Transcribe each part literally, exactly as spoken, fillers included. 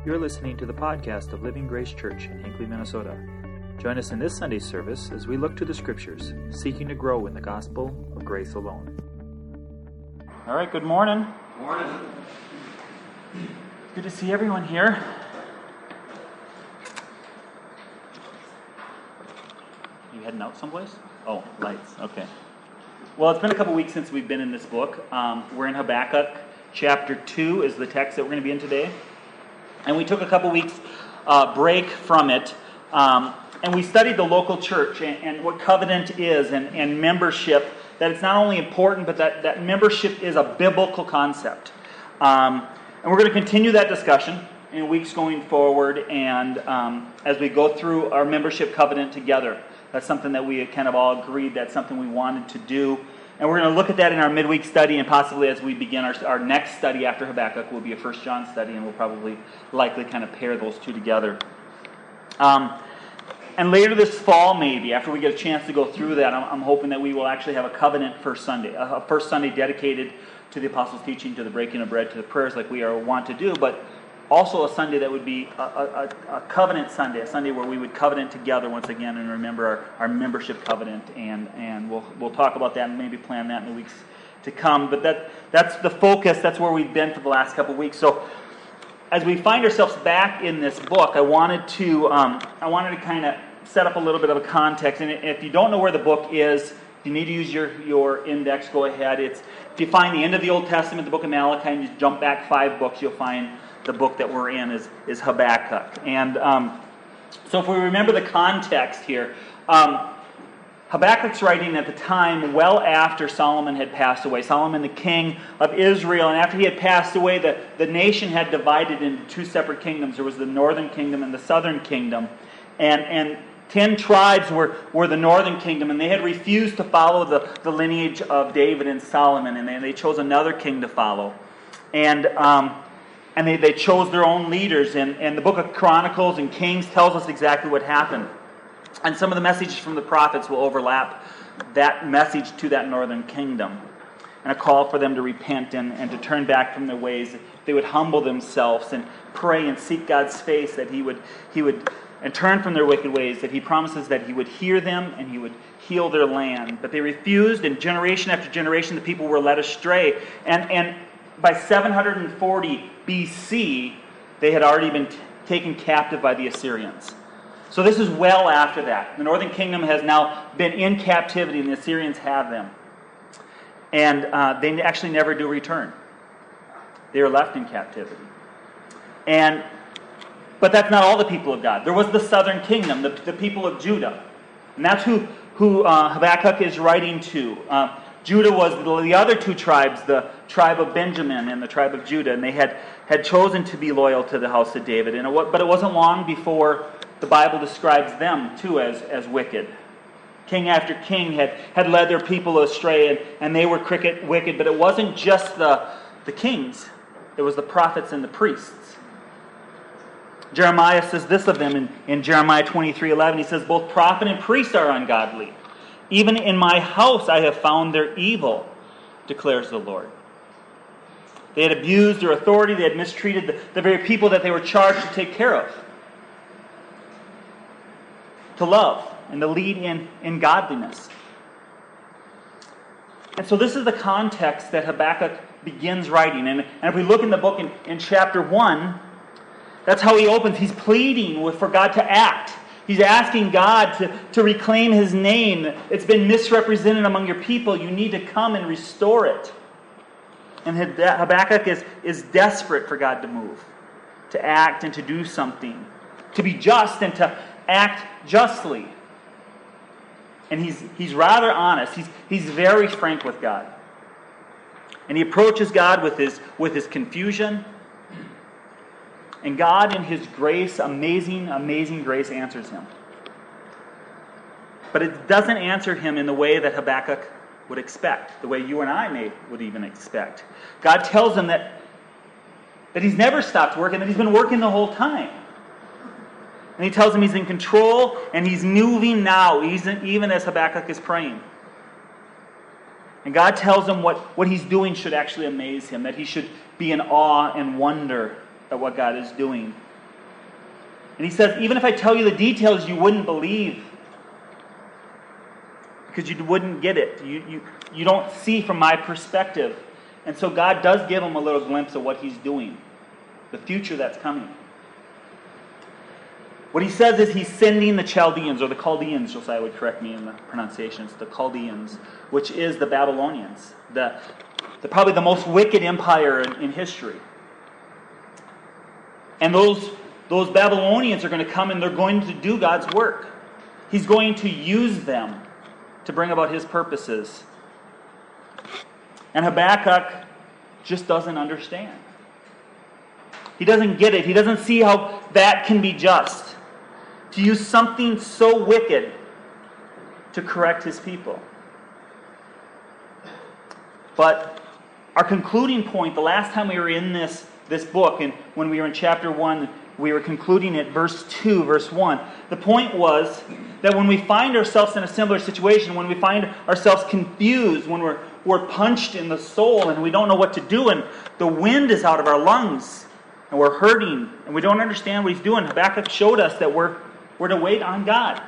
You're listening to the podcast of Living Grace Church in Hinckley, Minnesota. Join us in this Sunday service as we look to the Scriptures, seeking to grow in the gospel of grace alone. All right, good morning. Morning. Good to see everyone here. You heading out someplace? Oh, lights. Okay. Well, it's been a couple weeks since we've been in this book. Um, we're in Habakkuk. Chapter two is the text that we're going to be in today. And we took a couple weeks uh, break from it. Um, and we studied the local church and, and what covenant is and, and membership. That it's not only important, but that, that membership is a biblical concept. Um, and we're going to continue that discussion in weeks going forward. And um, as we go through our membership covenant together. That's something that we kind of all agreed that's something we wanted to do. And we're going to look at that in our midweek study, and possibly as we begin our, our next study after Habakkuk will be a First John study, and we'll probably likely kind of pair those two together. Um, and later this fall, maybe, after we get a chance to go through that, I'm, I'm hoping that we will actually have a covenant first Sunday, a, a first Sunday dedicated to the Apostles' teaching, to the breaking of bread, to the prayers like we are want to do, but also a Sunday that would be a, a, a covenant Sunday, a Sunday where we would covenant together once again and remember our, our membership covenant, and, and we'll we'll talk about that and maybe plan that in the weeks to come. But that that's the focus, that's where we've been for the last couple of weeks. So as we find ourselves back in this book, I wanted to um, I wanted to kind of set up a little bit of a context. And if you don't know where the book is, if you need to use your, your index, go ahead. It's if you find the end of the Old Testament, the book of Malachi, and you jump back five books, you'll find the book that we're in is, is Habakkuk. And um, so if we remember the context here, um, Habakkuk's writing at the time well after Solomon had passed away. Solomon, the king of Israel, and after he had passed away, the, the nation had divided into two separate kingdoms. There was the northern kingdom and the southern kingdom. And and ten tribes were, were the northern kingdom, and they had refused to follow the, the lineage of David and Solomon, and they, they chose another king to follow. And um, And they, they chose their own leaders. And, and the book of Chronicles and Kings tells us exactly what happened. And some of the messages from the prophets will overlap that message to that northern kingdom. And a call for them to repent and, and to turn back from their ways. They would humble themselves and pray and seek God's face, that He would He would and turn from their wicked ways, that He promises that He would hear them and He would heal their land. But they refused, and generation after generation the people were led astray. And and by seven hundred forty B C, they had already been t- taken captive by the Assyrians. So this is well after that. The northern kingdom has now been in captivity, and the Assyrians have them. And uh, they actually never do return. They are left in captivity. And but that's not all the people of God. There was the southern kingdom, the, the people of Judah. And that's who, who uh, Habakkuk is writing to. Uh, Judah was the other two tribes, the tribe of Benjamin and the tribe of Judah, and they had, had chosen to be loyal to the house of David. And it, but it wasn't long before the Bible describes them, too, as, as wicked. King after king had, had led their people astray, and, and they were cricket wicked. But it wasn't just the, the kings. It was the prophets and the priests. Jeremiah says this of them in, in Jeremiah twenty-three eleven. He says, "Both prophet and priest are ungodly. Even in my house I have found their evil, declares the Lord." They had abused their authority. They had mistreated the, the very people that they were charged to take care of, to love, and to lead in, in godliness. And so this is the context that Habakkuk begins writing. And, and if we look in the book in, in chapter one, that's how he opens. He's pleading with, for God to act. He's asking God to, to reclaim His name. It's been misrepresented among your people. You need to come and restore it. And Habakkuk is, is desperate for God to move, to act and to do something, to be just and to act justly. And he's he's rather honest. He's he's very frank with God. And he approaches God with his with his confusion. And God, in His grace, amazing, amazing grace, answers him. But it doesn't answer him in the way that Habakkuk would expect, the way you and I may would even expect. God tells him that, that He's never stopped working, that He's been working the whole time. And He tells him He's in control, and He's moving now, even as Habakkuk is praying. And God tells him what, what He's doing should actually amaze him, that he should be in awe and wonder at what God is doing. And he says, even if I tell you the details, you wouldn't believe. Because you wouldn't get it. You, you, you don't see from my perspective. And so God does give him a little glimpse of what he's doing. The future that's coming. What he says is he's sending the Chaldeans, or the Chaldeans, Josiah would correct me in the pronunciations, the Chaldeans, which is the Babylonians, the, the probably the most wicked empire in, in history. And those, those Babylonians are going to come and they're going to do God's work. He's going to use them to bring about his purposes. And Habakkuk just doesn't understand. He doesn't get it. He doesn't see how that can be just. To use something so wicked to correct his people. But our concluding point, the last time we were in this, this book, and when we were in chapter one, we were concluding at verse two, verse one. The point was that when we find ourselves in a similar situation, when we find ourselves confused, when we're, we're punched in the soul and we don't know what to do, and the wind is out of our lungs, and we're hurting, and we don't understand what he's doing, Habakkuk showed us that we're, we're to wait on God.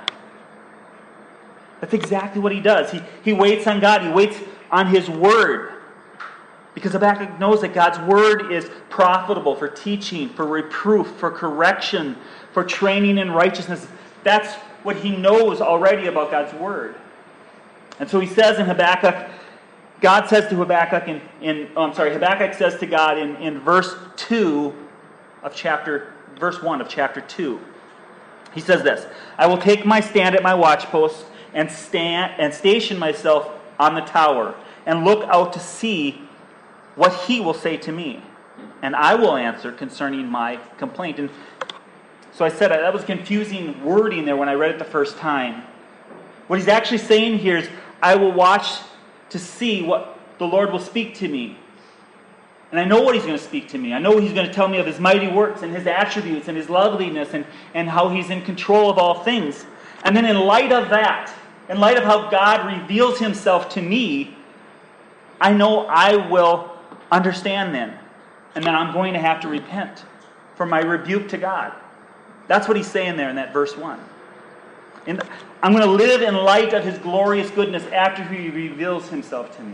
That's exactly what he does. He, he waits on God. He waits on his word. Because Habakkuk knows that God's word is profitable for teaching, for reproof, for correction, for training in righteousness. That's what he knows already about God's word. And so he says in Habakkuk, God says to Habakkuk in, in oh, I'm sorry, Habakkuk says to God in, in verse two of chapter, verse one of chapter two. He says this, I will take my stand at my watchpost and stand and station myself on the tower and look out to see what he will say to me. And I will answer concerning my complaint. And so I said that was confusing wording there when I read it the first time. What he's actually saying here is, I will watch to see what the Lord will speak to me. And I know what he's going to speak to me. I know he's going to tell me of his mighty works and his attributes and his loveliness and, and how he's in control of all things. And then in light of that, in light of how God reveals himself to me, I know I will understand then. And then I'm going to have to repent for my rebuke to God. That's what he's saying there in that verse one. And I'm going to live in light of his glorious goodness after he reveals himself to me.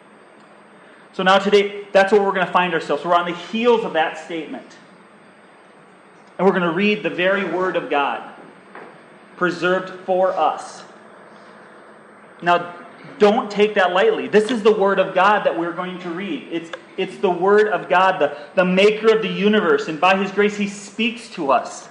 So now today, that's where we're going to find ourselves. We're on the heels of that statement. And we're going to read the very word of God, preserved for us. Now, don't take that lightly. This is the word of God that we're going to read. It's, it's the word of God, the, the maker of the universe. And by his grace, he speaks to us.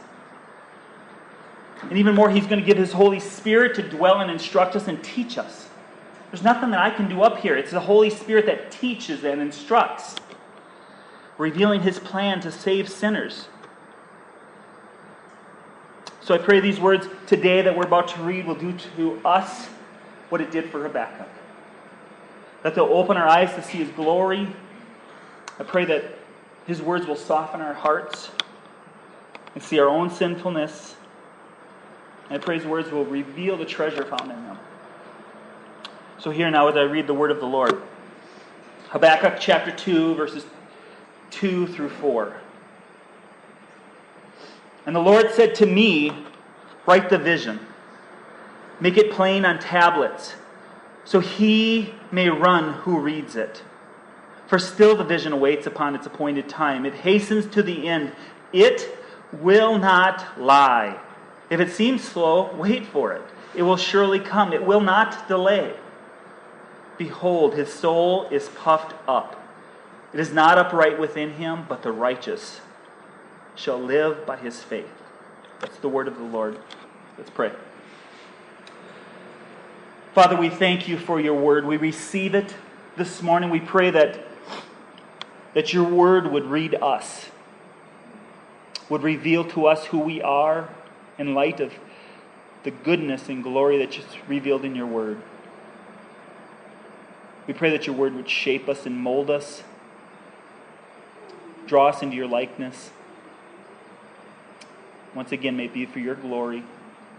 And even more, he's going to give his Holy Spirit to dwell and instruct us and teach us. There's nothing that I can do up here. It's the Holy Spirit that teaches and instructs, revealing his plan to save sinners. So I pray these words today that we're about to read will do to us what it did for Habakkuk. That they'll open our eyes to see his glory. I pray that his words will soften our hearts and see our own sinfulness. And I pray his words will reveal the treasure found in them. So here now as I read the word of the Lord. Habakkuk chapter two, verses two through four. And the Lord said to me, write the vision. Make it plain on tablets, so he may run who reads it. For still the vision awaits upon its appointed time. It hastens to the end. It will not lie. If it seems slow, wait for it. It will surely come. It will not delay. Behold, his soul is puffed up. It is not upright within him, but the righteous shall live by his faith. That's the word of the Lord. Let's pray. Father, we thank you for your word. We receive it this morning. We pray that, that your word would read us, would reveal to us who we are in light of the goodness and glory that is revealed in your word. We pray that your word would shape us and mold us, draw us into your likeness. Once again, may it be for your glory.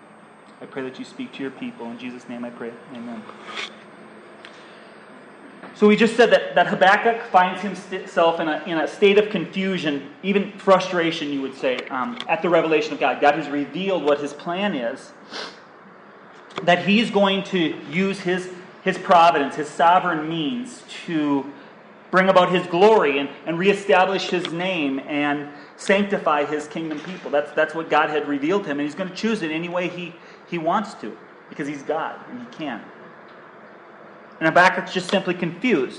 I pray that you speak to your people. In Jesus' name I pray. Amen. So we just said that, that Habakkuk finds himself in a, in a state of confusion, even frustration, you would say, um, at the revelation of God. God has revealed what his plan is, that he's going to use his, his providence, his sovereign means to bring about his glory and, and reestablish his name and sanctify his kingdom people. That's, that's what God had revealed to him, and he's going to choose it any way he, he wants to, because he's God, and he can. And Habakkuk's just simply confused.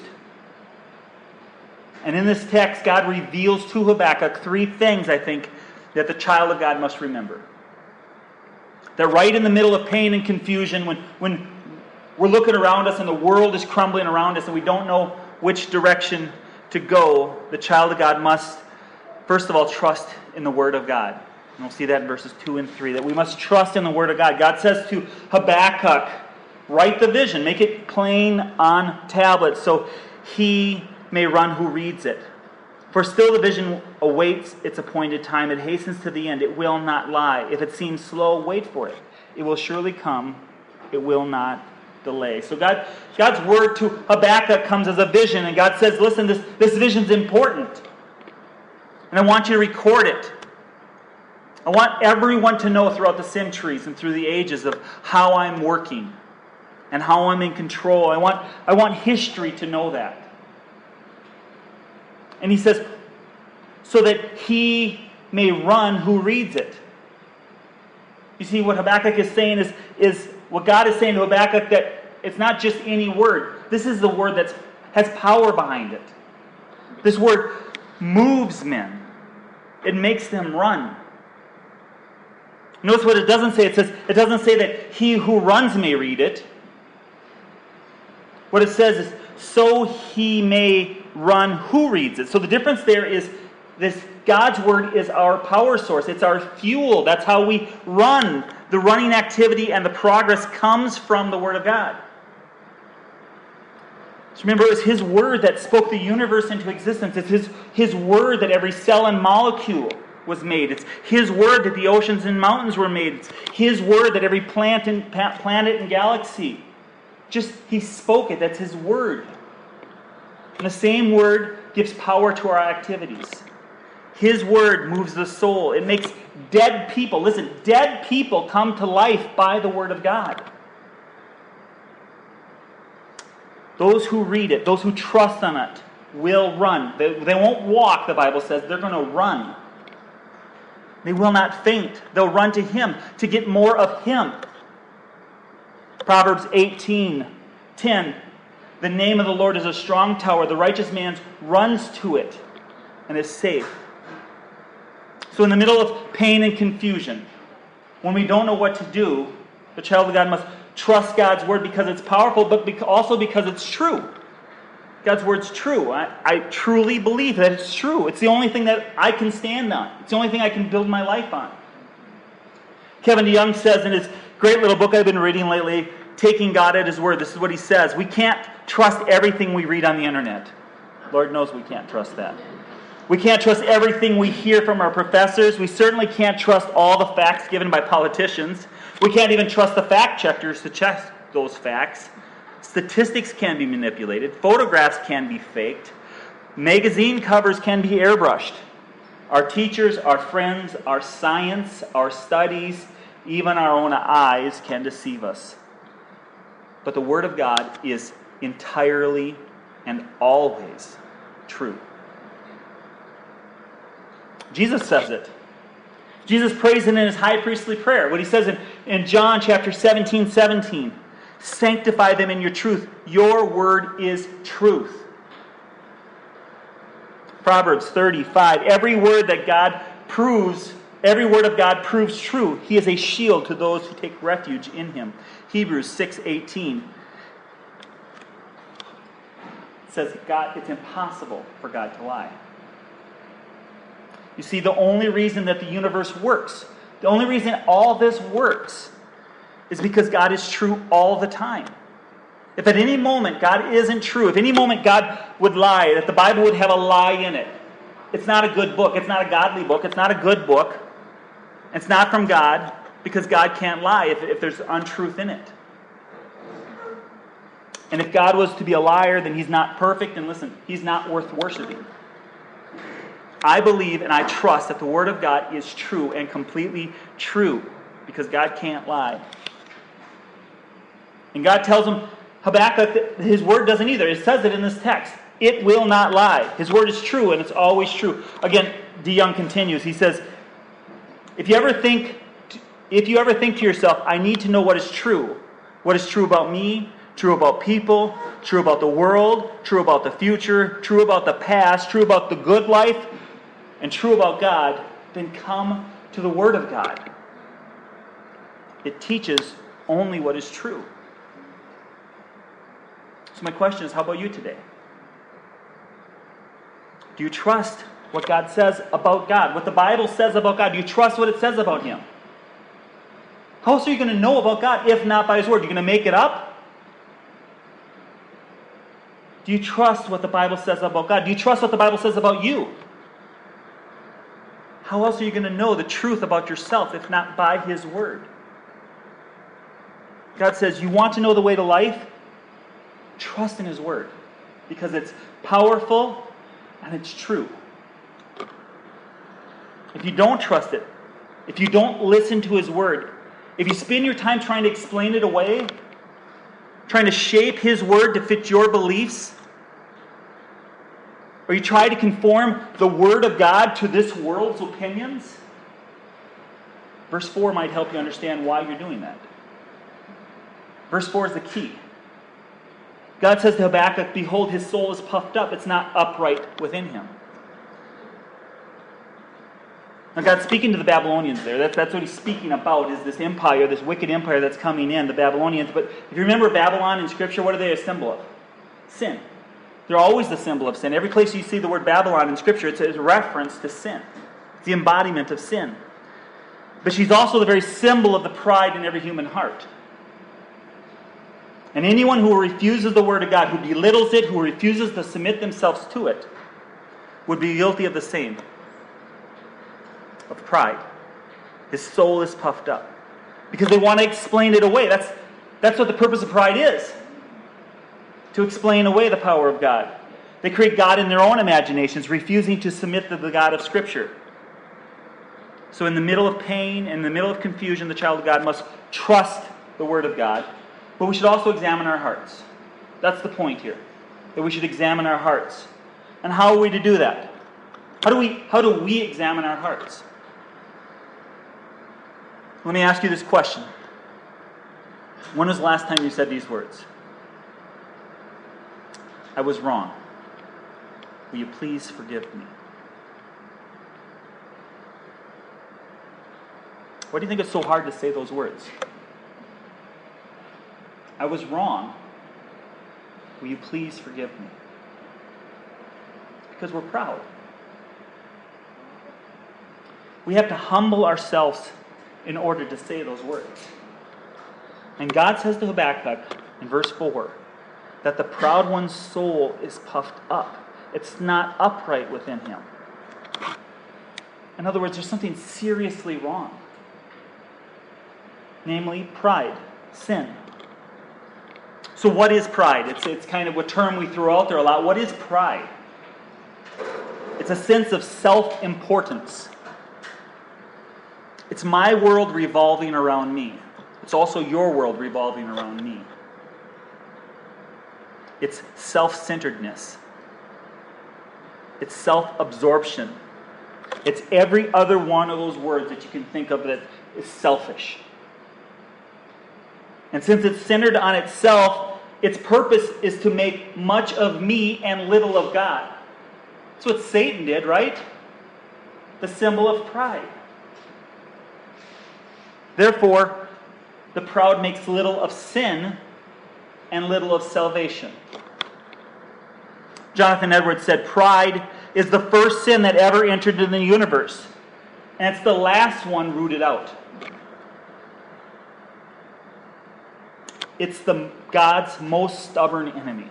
And in this text, God reveals to Habakkuk three things, I think, that the child of God must remember. That right in the middle of pain and confusion, when, when we're looking around us and the world is crumbling around us and we don't know which direction to go, the child of God must, first of all, trust in the Word of God. And we'll see that in verses two and three, that we must trust in the Word of God. God says to Habakkuk, write the vision, make it plain on tablets, so he may run who reads it. For still the vision awaits its appointed time. It hastens to the end. It will not lie. If it seems slow, wait for it. It will surely come. It will not delay. So God, God's word to Habakkuk comes as a vision, and God says, listen, this, this vision's important. And I want you to record it. I want everyone to know throughout the centuries and through the ages of how I'm working and how I'm in control. I want, I want history to know that. And he says, so that he may run who reads it. You see, what Habakkuk is saying is, is what God is saying to Habakkuk, that it's not just any word. This is the word that has power behind it. This word moves men. It makes them run. Notice what it doesn't say. It says, it doesn't say that he who runs may read it. What it says is, so he may run who reads it. So the difference there is this: God's word is our power source. It's our fuel. That's how we run. The running activity and the progress comes from the Word of God. So remember, it was His Word that spoke the universe into existence. It's His, His Word that every cell and molecule was made. It's His Word that the oceans and mountains were made. It's His Word that every plant and planet and galaxy, just He spoke it. That's His Word. And the same Word gives power to our activities. His Word moves the soul. It makes dead people, listen, dead people come to life by the Word of God. Those who read it, those who trust on it, will run. They, they won't walk, the Bible says. They're going to run. They will not faint. They'll run to Him to get more of Him. Proverbs eighteen ten. The name of the Lord is a strong tower. The righteous man runs to it and is safe. So in the middle of pain and confusion, when we don't know what to do, the child of God must trust God's word because it's powerful, but also because it's true. God's word's true. I, I truly believe that it's true. It's the only thing that I can stand on. It's the only thing I can build my life on. Kevin DeYoung says in his great little book I've been reading lately, Taking God at His Word, this is what he says: we can't trust everything we read on the internet. Lord knows we can't trust that. We can't trust everything we hear from our professors. We certainly can't trust all the facts given by politicians. We can't even trust the fact checkers to check those facts. Statistics can be manipulated. Photographs can be faked. Magazine covers can be airbrushed. Our teachers, our friends, our science, our studies, even our own eyes can deceive us. But the Word of God is entirely and always true. Jesus says it. Jesus prays it in His high priestly prayer. What He says in, in John chapter seventeen, seventeen. Sanctify them in your truth. Your word is truth. Proverbs thirty-five. Every word that God proves, every word of God proves true. He is a shield to those who take refuge in Him. Hebrews six eighteen. It says God, it's impossible for God to lie. You see, the only reason that the universe works, the only reason all this works, is because God is true all the time. If at any moment God isn't true, if any moment God would lie, that the Bible would have a lie in it, it's not a good book, it's not a godly book, it's not a good book, it's not from God, because God can't lie if, if there's untruth in it. And if God was to be a liar, then he's not perfect, and listen, he's not worth worshiping. I believe and I trust that the Word of God is true and completely true, because God can't lie. And God tells him, Habakkuk, that his Word doesn't either. It says it in this text. It will not lie. His Word is true, and it's always true. Again, DeYoung continues. He says, if you ever think, if you ever think to yourself, I need to know what is true, what is true about me, true about people, true about the world, true about the future, true about the past, true about the good life, and true about God, then come to the Word of God. It teaches only what is true. So my question is, how about you today? Do you trust what God says about God? What the Bible says about God? Do you trust what it says about Him? How else are you going to know about God if not by His Word? You're going to make it up? Do you trust what the Bible says about God? Do you trust what the Bible says about you? How else are you going to know the truth about yourself if not by His Word? God says, you want to know the way to life? Trust in His Word, because it's powerful and it's true. If you don't trust it, if you don't listen to His Word, if you spend your time trying to explain it away, trying to shape His Word to fit your beliefs, or you try to conform the Word of God to this world's opinions, verse four might help you understand why you're doing that. Verse four is the key. God says to Habakkuk, behold, his soul is puffed up. It's not upright within him. Now God's speaking to the Babylonians there. That's, that's what He's speaking about, is this empire, this wicked empire that's coming in, the Babylonians. But if you remember Babylon in Scripture, what are they a symbol of? Sin. They're always the symbol of sin. Every place you see the word Babylon in Scripture, it's a reference to sin. It's the embodiment of sin. But she's also the very symbol of the pride in every human heart. And anyone who refuses the Word of God, who belittles it, who refuses to submit themselves to it, would be guilty of the same. Of pride. His soul is puffed up. Because they want to explain it away. That's, that's what the purpose of pride is. To explain away the power of God. They create God in their own imaginations, refusing to submit to the God of Scripture. So in the middle of pain, in the middle of confusion, the child of God must trust the Word of God. But we should also examine our hearts. That's the point here. That we should examine our hearts. And how are we to do that? How do we, how do we examine our hearts? Let me ask you this question. When was the last time you said these words? I was wrong. Will you please forgive me? Why do you think it's so hard to say those words? I was wrong. Will you please forgive me? It's because we're proud. We have to humble ourselves in order to say those words. And God says to Habakkuk in verse four that the proud one's soul is puffed up. It's not upright within him. In other words, there's something seriously wrong. Namely, pride, sin. So what is pride? It's, it's kind of a term we throw out there a lot. What is pride? It's a sense of self-importance. It's my world revolving around me. It's also your world revolving around me. It's self-centeredness. It's self-absorption. It's every other one of those words that you can think of that is selfish. And since it's centered on itself, its purpose is to make much of me and little of God. That's what Satan did, right? The symbol of pride. Therefore, the proud makes little of sin and little of salvation. Jonathan Edwards said, pride is the first sin that ever entered into the universe, and it's the last one rooted out. It's the God's most stubborn enemy.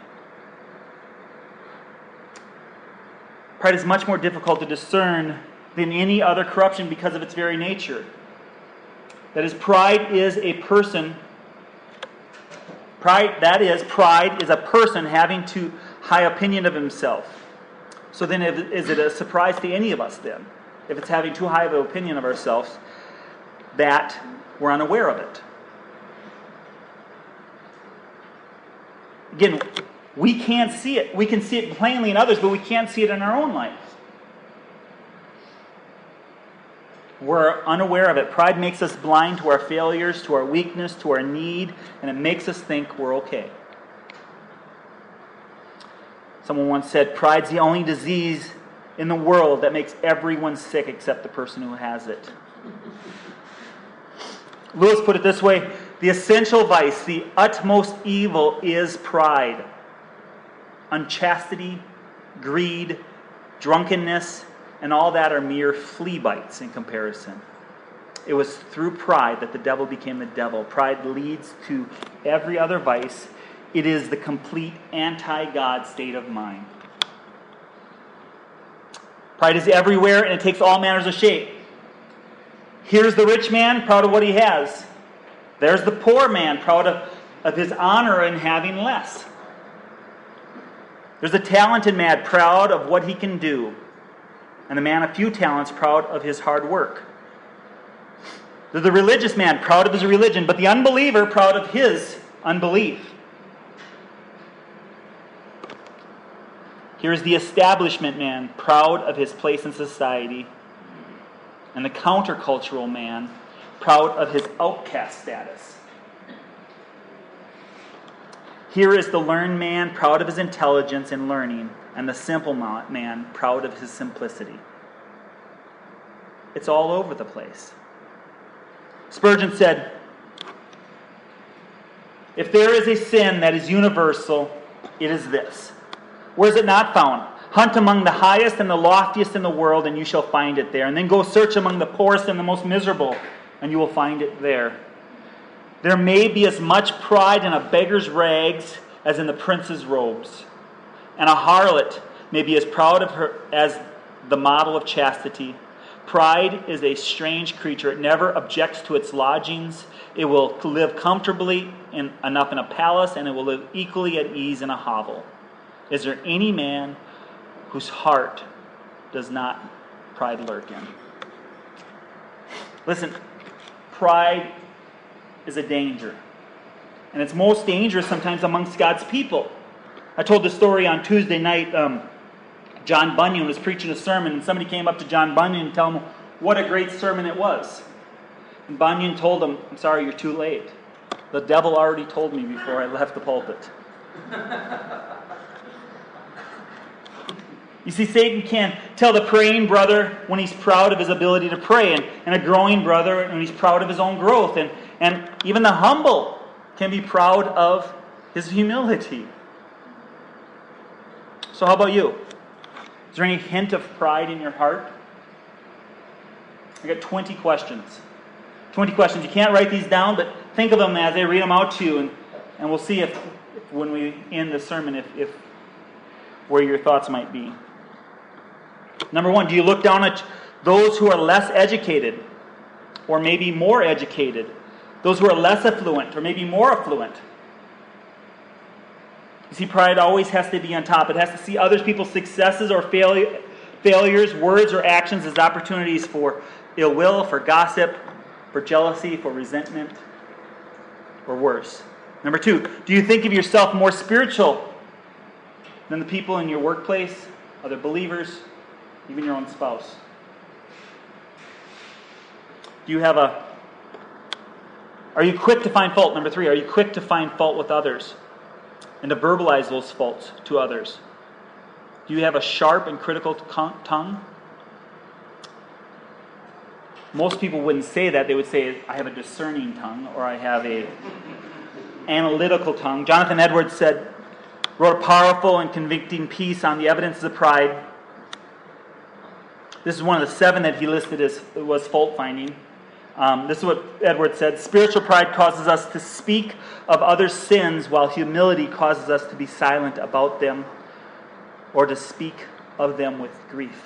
Pride is much more difficult to discern than any other corruption because of its very nature. That is, pride is a person Pride, that is, pride is a person having too high opinion of himself. So then if, is it a surprise to any of us then, if it's having too high of an opinion of ourselves, that we're unaware of it? Again, we can't see it. We can see it plainly in others, but we can't see it in our own lives. We're unaware of it. Pride makes us blind to our failures, to our weakness, to our need, and it makes us think we're okay. Someone once said, pride's the only disease in the world that makes everyone sick except the person who has it. Lewis put it this way: the essential vice, the utmost evil is pride. Unchastity, greed, drunkenness, and all that are mere flea bites in comparison. It was through pride that the devil became the devil. Pride leads to every other vice. It is the complete anti-God state of mind. Pride is everywhere, and it takes all manners of shape. Here's the rich man, proud of what he has. There's the poor man, proud of, of his honor in having less. There's the talented man, proud of what he can do. And the man of few talents, proud of his hard work. There's the religious man, proud of his religion, but the unbeliever, proud of his unbelief. Here's the establishment man, proud of his place in society. And the countercultural man, proud of his outcast status. Here is the learned man, proud of his intelligence and learning, and the simple man, proud of his simplicity. It's all over the place. Spurgeon said, if there is a sin that is universal, it is this. Where is it not found? Hunt among the highest and the loftiest in the world, and you shall find it there. And then go search among the poorest and the most miserable, and you will find it there. There may be as much pride in a beggar's rags as in the prince's robes. And a harlot may be as proud of her as the model of chastity. Pride is a strange creature. It never objects to its lodgings. It will live comfortably in, enough in a palace, and it will live equally at ease in a hovel. Is there any man whose heart does not pride lurk in? Listen, pride is a danger. And it's most dangerous sometimes amongst God's people. I told the story on Tuesday night. Um, John Bunyan was preaching a sermon, and somebody came up to John Bunyan and told him what a great sermon it was. And Bunyan told him, I'm sorry, you're too late. The devil already told me before I left the pulpit. You see, Satan can tell the praying brother when he's proud of his ability to pray, and, and a growing brother when he's proud of his own growth. And, and even the humble can be proud of his humility. So how about you? Is there any hint of pride in your heart? I got twenty questions. twenty questions. You can't write these down, but think of them as I read them out to you, and, and we'll see if, if when we end the sermon, if, if where your thoughts might be. Number one, do you look down at those who are less educated, or maybe more educated? Those who are less affluent, or maybe more affluent? You see, pride always has to be on top. It has to see other people's successes or failure, failures, words or actions as opportunities for ill will, for gossip, for jealousy, for resentment, or worse. Number two, do you think of yourself more spiritual than the people in your workplace, other believers, even your own spouse? Do you have a... Are you quick to find fault? Number three, are you quick to find fault with others and to verbalize those faults to others? Do you have a sharp and critical tongue? Most people wouldn't say that. They would say, I have a discerning tongue, or I have a analytical tongue. Jonathan Edwards said, wrote a powerful and convicting piece on the evidences of pride. This is one of the seven that he listed as was fault finding. Um, this is what Edwards said: spiritual pride causes us to speak of others' sins, while humility causes us to be silent about them or to speak of them with grief.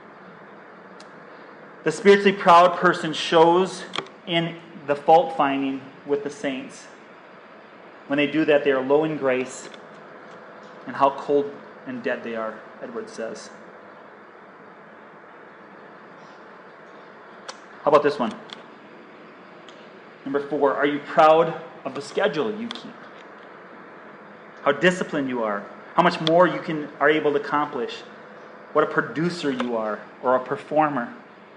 The spiritually proud person shows in the fault finding with the saints. When they do that, they are low in grace, and how cold and dead they are, Edwards says. How about this one? Number four, are you proud of the schedule you keep? How disciplined you are? How much more you can are able to accomplish? What a producer you are, or a performer.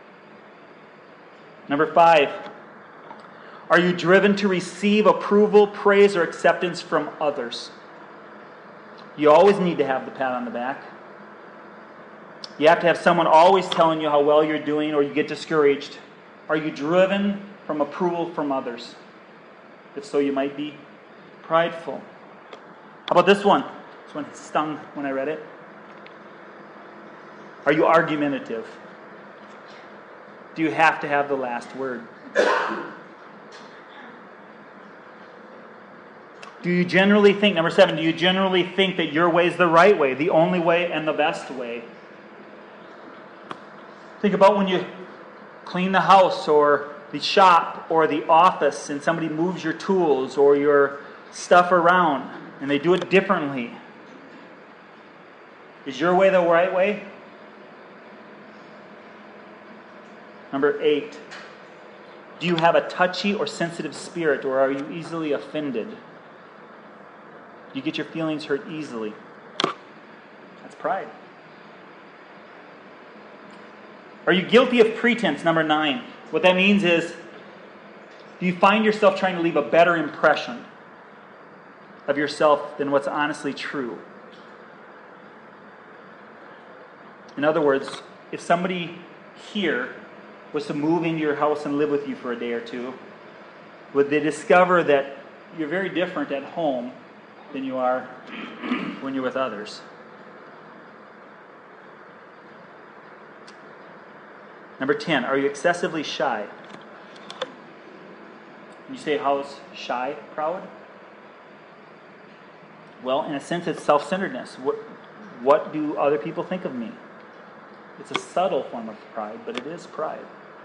Number five, are you driven to receive approval, praise, or acceptance from others? You always need to have the pat on the back. You have to have someone always telling you how well you're doing, or you get discouraged. Are you driven from approval from others? If so, you might be prideful. How about this one? This one stung when I read it. Are you argumentative? Do you have to have the last word? Do you generally think, number seven, do you generally think that your way is the right way, the only way, and the best way? Think about when you clean the house or the shop or the office and somebody moves your tools or your stuff around and they do it differently. Is your way the right way? Number eight, do you have a touchy or sensitive spirit, or are you easily offended? Do you get your feelings hurt easily? That's pride. Are you guilty of pretense? Number nine. What that means is, do you find yourself trying to leave a better impression of yourself than what's honestly true? In other words, if somebody here was to move into your house and live with you for a day or two, would they discover that you're very different at home than you are when you're with others? Number ten, are you excessively shy? You say, how's shy proud? Well, in a sense, it's self-centeredness. What, what do other people think of me? It's a subtle form of pride, but it is pride.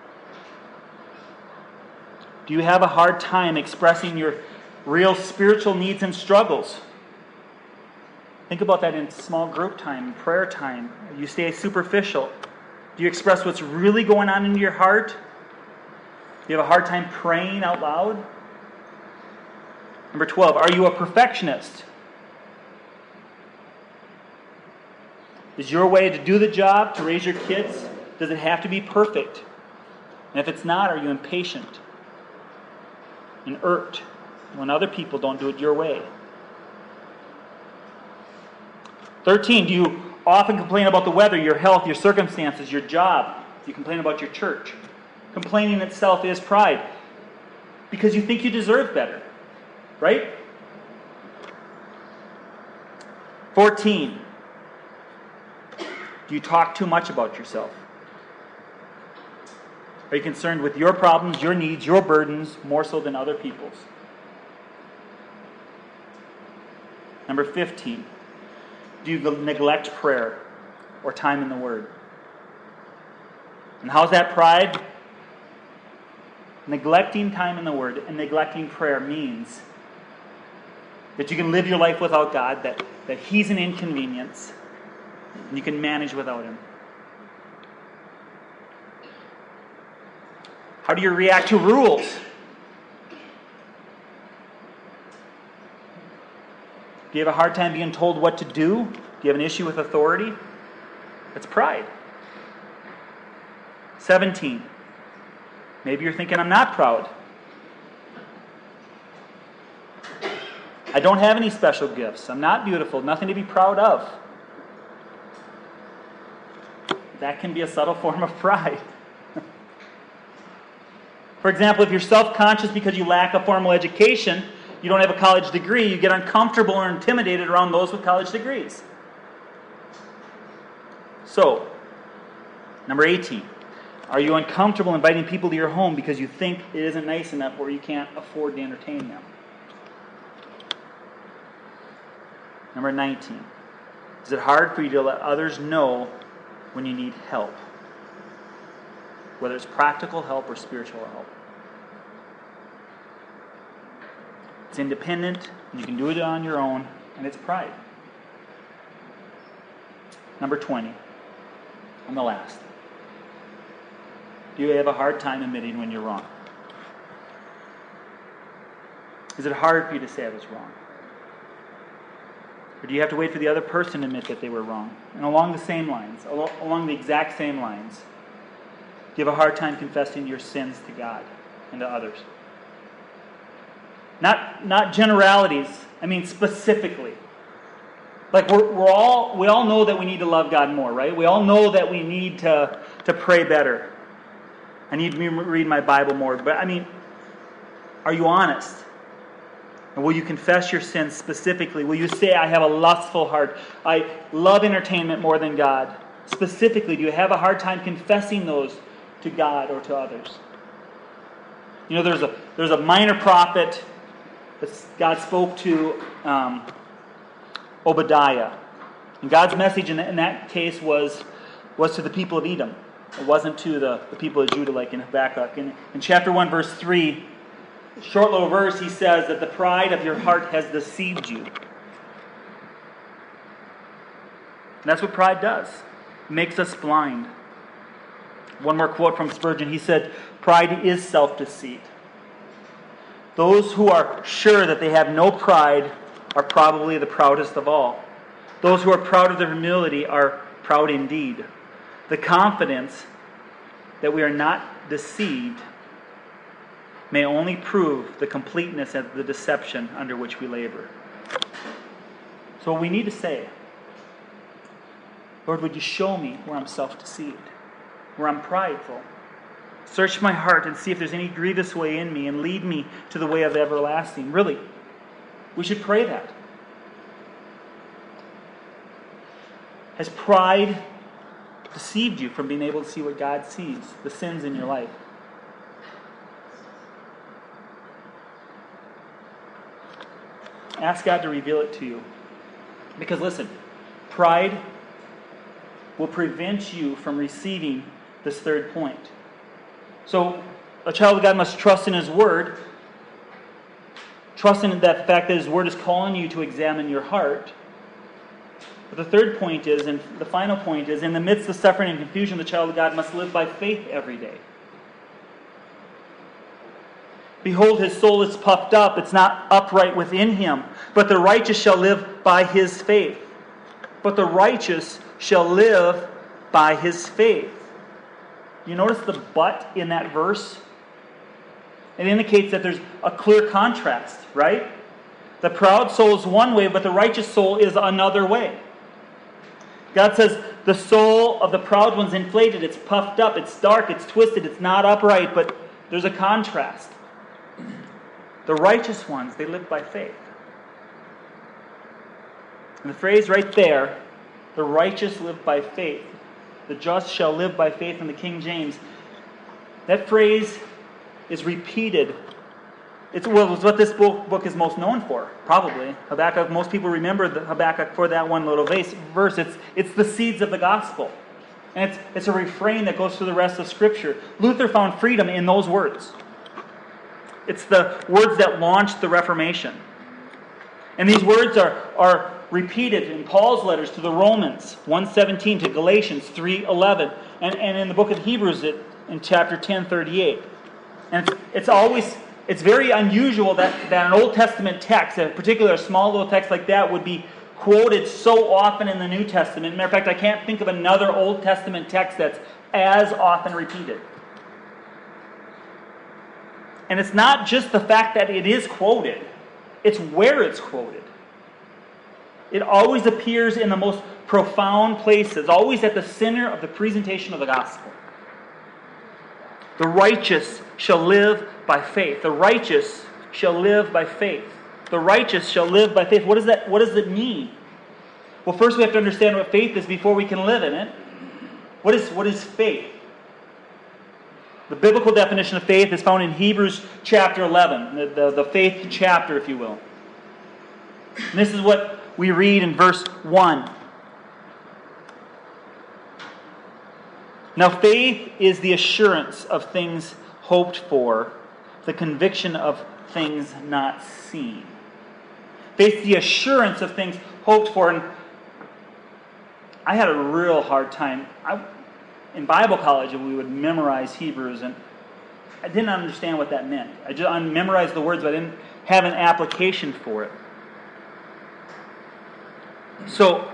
Do you have a hard time expressing your real spiritual needs and struggles? Think about that in small group time, prayer time. You stay superficial. Do you express what's really going on in your heart? Do you have a hard time praying out loud? Number twelve, are you a perfectionist? Is your way to do the job, to raise your kids, does it have to be perfect? And if it's not, are you impatient and irked when other people don't do it your way? thirteen, do you often complain about the weather, your health, your circumstances, your job? Do you complain about your church? Complaining itself is pride because you think you deserve better, right? fourteen, do you talk too much about yourself? Are you concerned with your problems, your needs, your burdens, more so than other people's? Number fifteen, do you neglect prayer or time in the Word? And how's that pride? Neglecting time in the Word and neglecting prayer means that you can live your life without God, that, that He's an inconvenience, and you can manage without Him. How do you react to rules? Do you have a hard time being told what to do? Do you have an issue with authority? That's pride. seventeen. Maybe you're thinking, I'm not proud. I don't have any special gifts. I'm not beautiful. Nothing to be proud of. That can be a subtle form of pride. For example, if you're self-conscious because you lack a formal education, you don't have a college degree, you get uncomfortable or intimidated around those with college degrees. So, number eighteen. Are you uncomfortable inviting people to your home because you think it isn't nice enough or you can't afford to entertain them? Number nineteen. Is it hard for you to let others know when you need help? Whether it's practical help or spiritual help. It's independent, and you can do it on your own, and it's pride. Number twenty, and the last. Do you have a hard time admitting when you're wrong? Is it hard for you to say I was wrong? Or do you have to wait for the other person to admit that they were wrong? And along the same lines, along the exact same lines, do you have a hard time confessing your sins to God and to others? Not, not generalities, I mean specifically. Like we're, we're all, we all know that we need to love God more, right? We all know that we need to, to pray better. I need to read my Bible more. But I mean, are you honest? And will you confess your sins specifically? Will you say, I have a lustful heart. I love entertainment more than God. Specifically, do you have a hard time confessing those to God or to others? You know, there's a there's a minor prophet that God spoke to, um, Obadiah. And God's message in that, in that case was, was to the people of Edom. It wasn't to the, the people of Judah like in Habakkuk. In, in chapter one, verse three, short little verse, he says that the pride of your heart has deceived you. And that's what pride does. It makes us blind. One more quote from Spurgeon. He said, pride is self-deceit. Those who are sure that they have no pride are probably the proudest of all. Those who are proud of their humility are proud indeed. The confidence that we are not deceived may only prove the completeness of the deception under which we labor. So what we need to say, Lord, would you show me where I'm self-deceived, where I'm prideful? Search my heart and see if there's any grievous way in me and lead me to the way of everlasting. Really, we should pray that. Has pride deceived you from being able to see what God sees, the sins in your life? Ask God to reveal it to you. Because listen, pride will prevent you from receiving this third point. So, a child of God must trust in His Word, trust in that fact that His Word is calling you to examine your heart. But the third point is, and the final point is, in the midst of suffering and confusion, the child of God must live by faith every day. Behold, his soul is puffed up, it's not upright within him. But the righteous shall live by his faith. But the righteous shall live by his faith. You notice the but in that verse? It indicates that there's a clear contrast, right? The proud soul is one way, but the righteous soul is another way. God says the soul of the proud one's inflated, it's puffed up, it's dark, it's twisted, it's not upright, but there's a contrast. The righteous ones, they live by faith. And the phrase right there, the righteous live by faith. The just shall live by faith in the King James. That phrase is repeated. It's, well, it's what this book, book is most known for, probably. Habakkuk, most people remember the Habakkuk for that one little verse. It's, it's the seeds of the gospel. And it's, it's a refrain that goes through the rest of Scripture. Luther found freedom in those words. It's the words that launched the Reformation. And these words are, are repeated in Paul's letters to the Romans, one seventeen, to Galatians, three eleven, and, and in the book of Hebrews it, in chapter ten thirty-eight. And it's, it's always, it's very unusual that, that an Old Testament text, in particular a small little text like that, would be quoted so often in the New Testament. Matter of fact, I can't think of another Old Testament text that's as often repeated. And it's not just the fact that it is quoted, it's where it's quoted. It always appears in the most profound places, always at the center of the presentation of the gospel. The righteous shall live by faith. The righteous shall live by faith. The righteous shall live by faith. What does that, what does it mean? Well, first we have to understand what faith is before we can live in it. What is, what is faith? The biblical definition of faith is found in Hebrews chapter eleven, the, the, the faith chapter, if you will. And this is what we read in verse one. Now faith is the assurance of things hoped for, the conviction of things not seen. Faith, the assurance of things hoped for. And I had a real hard time. I, in Bible college, we would memorize Hebrews, and I didn't understand what that meant. I just I memorized the words, but I didn't have an application for it. So,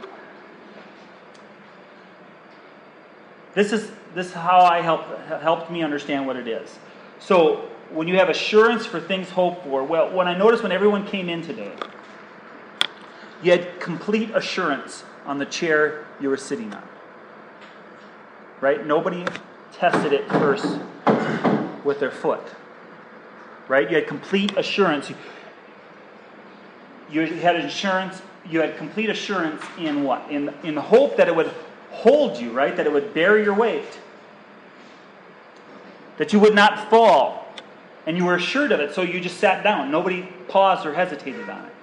this is this is how I helped helped me understand what it is. So, when you have assurance for things hoped for, well, what I noticed when everyone came in today, you had complete assurance on the chair you were sitting on. Right? Nobody tested it first with their foot. Right? You had complete assurance. You had assurance, you had complete assurance in what? In, in the hope that it would hold you, right? That it would bear your weight. That you would not fall. And you were assured of it, so you just sat down. Nobody paused or hesitated on it.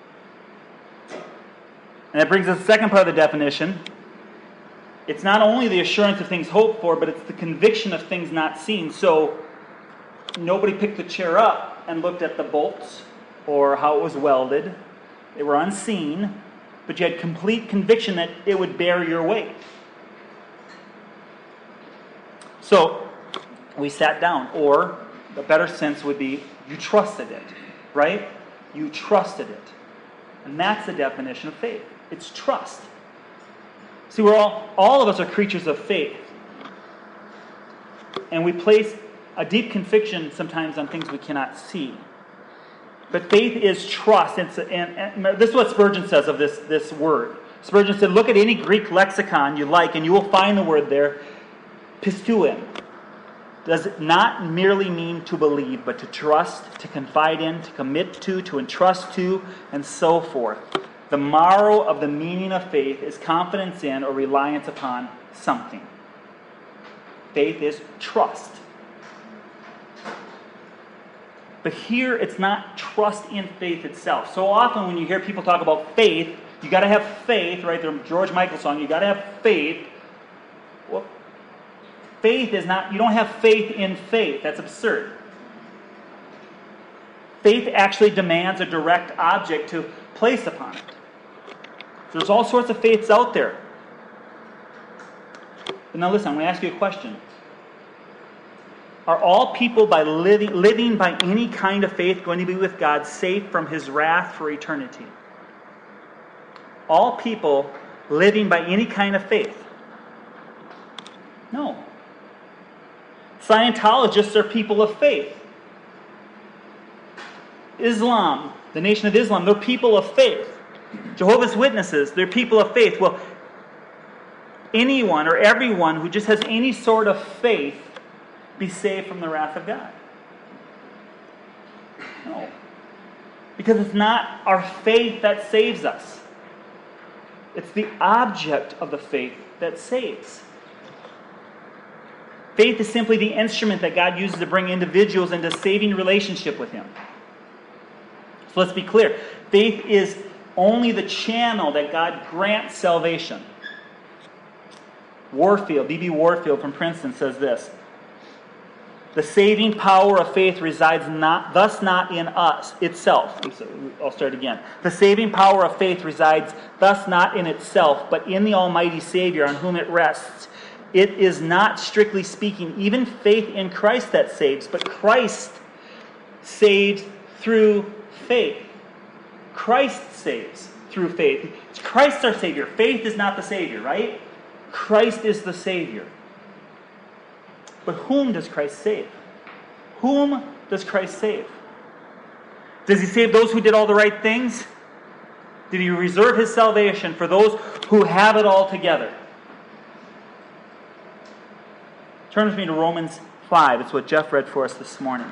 And that brings us to the second part of the definition. It's not only the assurance of things hoped for, but it's the conviction of things not seen. So, nobody picked the chair up and looked at the bolts or how it was welded. They were unseen, but you had complete conviction that it would bear your weight. So, we sat down, or the better sense would be you trusted it, right? You trusted it. And that's the definition of faith. It's trust. See, we're all, all of us are creatures of faith. And we place a deep conviction sometimes on things we cannot see. But faith is trust. And, and, and this is what Spurgeon says of this, this word. Spurgeon said, look at any Greek lexicon you like, and you will find the word there, pisteuin. Does it not merely mean to believe, but to trust, to confide in, to commit to, to entrust to, and so forth. The marrow of the meaning of faith is confidence in or reliance upon something. Faith is trust. But here, it's not trust in faith itself. So often when you hear people talk about faith, you got to have faith, right? The George Michael song, you got to have faith. Well, faith is not, you don't have faith in faith. That's absurd. Faith actually demands a direct object to place upon it. There's all sorts of faiths out there. But now listen, I'm going to ask you a question. Are all people by living, living by any kind of faith going to be with God safe from His wrath for eternity? All people living by any kind of faith? No. Scientologists are people of faith. Islam, the Nation of Islam, they're people of faith. Jehovah's Witnesses, they're people of faith. Well, anyone or everyone who just has any sort of faith be saved from the wrath of God? No. Because it's not our faith that saves us. It's the object of the faith that saves. Faith is simply the instrument that God uses to bring individuals into saving relationship with Him. So let's be clear. Faith is only the channel that God grants salvation. Warfield, B B Warfield from Princeton says this: the saving power of faith resides not, thus not in us itself. I'll start again. The saving power of faith resides thus not in itself, but in the Almighty Savior on whom it rests. It is not, strictly speaking, even faith in Christ that saves, but Christ saves through faith. Christ saves through faith. Christ's our Savior. Faith is not the Savior, right? Christ is the Savior. But whom does Christ save? Whom does Christ save? Does He save those who did all the right things? Did He reserve His salvation for those who have it all together? Turn with me to Romans five. It's what Jeff read for us this morning.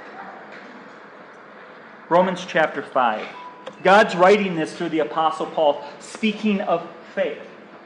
Romans chapter five. God's writing this through the Apostle Paul, speaking of faith.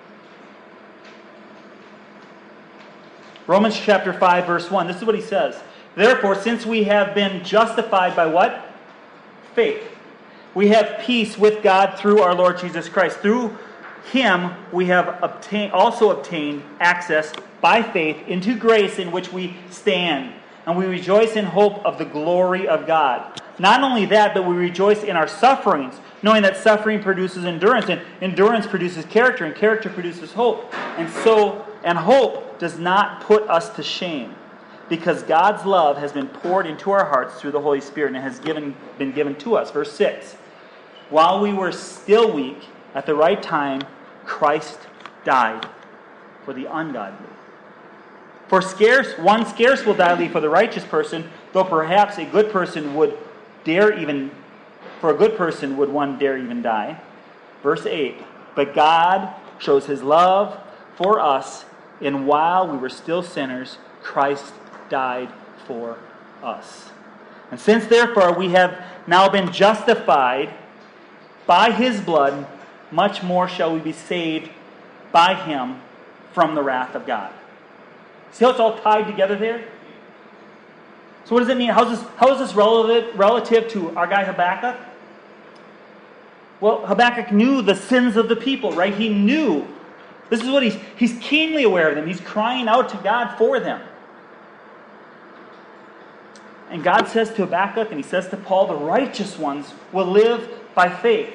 Romans chapter five, verse one. This is what he says. Therefore, since we have been justified by what? Faith. We have peace with God through our Lord Jesus Christ. Through Him we have obtained, also obtained access by faith into grace in which we stand. And we rejoice in hope of the glory of God. Not only that, but we rejoice in our sufferings, knowing that suffering produces endurance, and endurance produces character, and character produces hope. And so, and hope does not put us to shame, because God's love has been poured into our hearts through the Holy Spirit and has given, been given to us. Verse six, while we were still weak, at the right time, Christ died for the ungodly. For scarce, one scarce will die for the righteous person, though perhaps a good person would dare even, for a good person would one dare even die. Verse eight, but God shows his love for us, and while we were still sinners, Christ died for us. And since therefore we have now been justified by his blood, much more shall we be saved by him from the wrath of God. See how it's all tied together there? So what does it mean? How is this, how is this relative, relative to our guy Habakkuk? Well, Habakkuk knew the sins of the people, right? He knew. This is what he's, he's keenly aware of them. He's crying out to God for them. And God says to Habakkuk, and he says to Paul, the righteous ones will live by faith.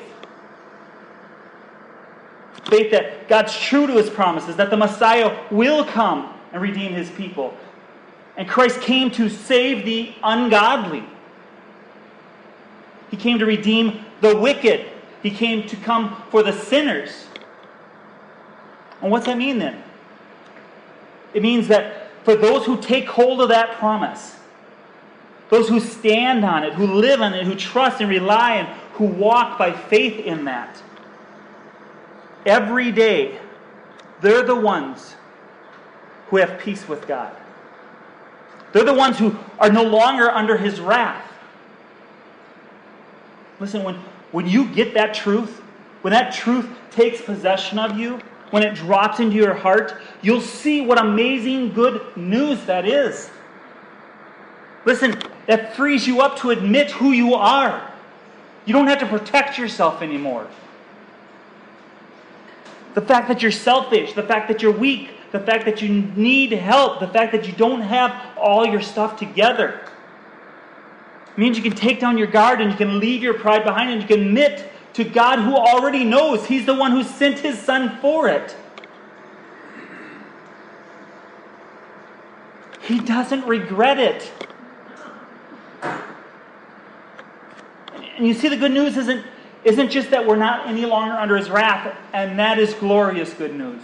Faith that God's true to his promises, that the Messiah will come and redeem his people. And Christ came to save the ungodly. He came to redeem the wicked. He came to come for the sinners. And what's that mean then? It means that for those who take hold of that promise, those who stand on it, who live on it, who trust and rely and who walk by faith in that, every day, they're the ones who have peace with God. They're the ones who are no longer under his wrath. Listen, when, when you get that truth, when that truth takes possession of you, when it drops into your heart, you'll see what amazing good news that is. Listen, that frees you up to admit who you are. You don't have to protect yourself anymore. The fact that you're selfish, the fact that you're weak, the fact that you need help, the fact that you don't have all your stuff together. It means you can take down your guard and you can leave your pride behind and you can admit to God who already knows. He's the one who sent his Son for it. He doesn't regret it. And you see, the good news isn't, isn't just that we're not any longer under his wrath, and that is glorious good news.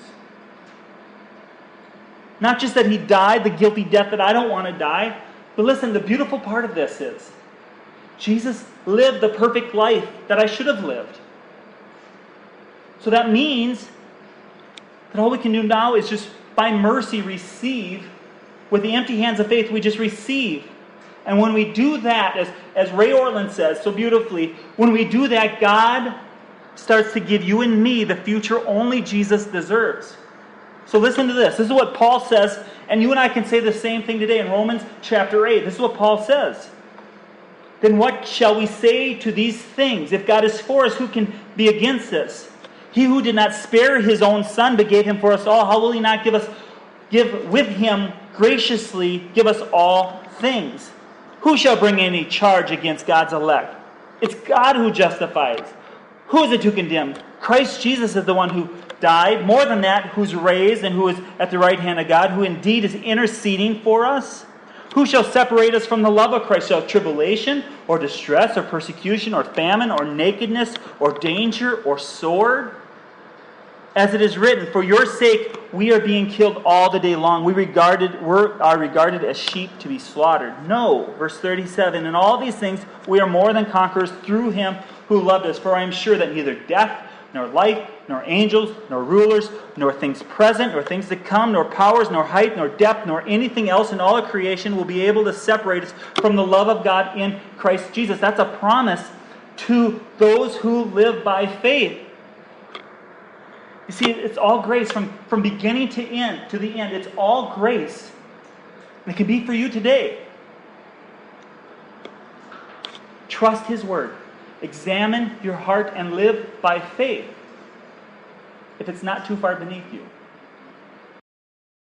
Not just that he died the guilty death that I don't want to die, but listen, the beautiful part of this is Jesus lived the perfect life that I should have lived. So that means that all we can do now is just by mercy receive. With the empty hands of faith, we just receive. And when we do that, as, as Ray Ortlund says so beautifully, when we do that, God starts to give you and me the future only Jesus deserves. So listen to this. This is what Paul says, and you and I can say the same thing today in Romans chapter eight. This is what Paul says. Then what shall we say to these things? If God is for us, who can be against us? He who did not spare his own Son, but gave him for us all, how will he not give us, give with him graciously give us all things? Who shall bring any charge against God's elect? It's God who justifies. Who is it to condemn? Christ Jesus is the one who died. More than that, who's raised and who is at the right hand of God, who indeed is interceding for us. Who shall separate us from the love of Christ? Shall tribulation or distress or persecution or famine or nakedness or danger or sword? As it is written, for your sake we are being killed all the day long. We regarded, we're, are regarded as sheep to be slaughtered. No, verse thirty-seven, in all these things we are more than conquerors through him who loved us. For I am sure that neither death, nor life, nor angels, nor rulers, nor things present, nor things to come, nor powers, nor height, nor depth, nor anything else in all of creation will be able to separate us from the love of God in Christ Jesus. That's a promise to those who live by faith. You see, it's all grace from, from beginning to end, to the end. It's all grace. And it can be for you today. Trust his word. Examine your heart and live by faith. If it's not too far beneath you.